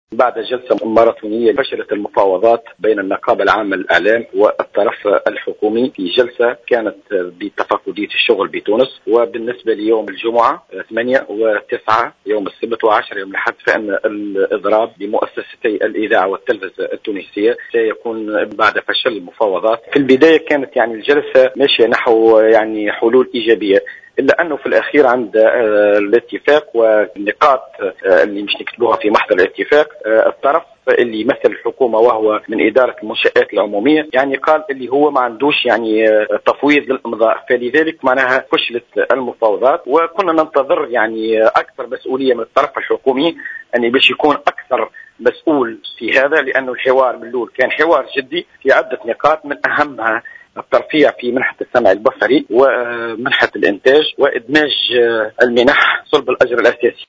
بعد جلسة ماراثونية فشلت المفاوضات بين النقابة العامة للإعلام والطرف الحكومي في جلسة كانت بتفقدية الشغل بتونس. وبالنسبة ليوم الجمعة 8 و9 يوم السبت و10 يوم الأحد فإن الإضراب بمؤسستي الإذاعة والتلفزة التونسية سيكون بعد فشل المفاوضات. في البداية كانت الجلسة ماشية نحو حلول إيجابية، إلا أنه في الأخير عند الاتفاق والنقاط اللي مش نكتبوها في محضر الاتفاق، الطرف اللي يمثل الحكومة وهو من إدارة المنشآت العمومية قال اللي هو ما عندوش تفويض للإمضاء، فلذلك معناها فشلت المفاوضات. وكنا ننتظر أكثر مسؤولية من الطرف الحكومي باش يكون أكثر مسؤول في هذا، لأنه الحوار من الأول كان حوار جدي في عدة نقاط، من أهمها الترفيع في منحة السمع البصري ومنحة الإنتاج وإدماج المنح صلب الأجر الأساسي.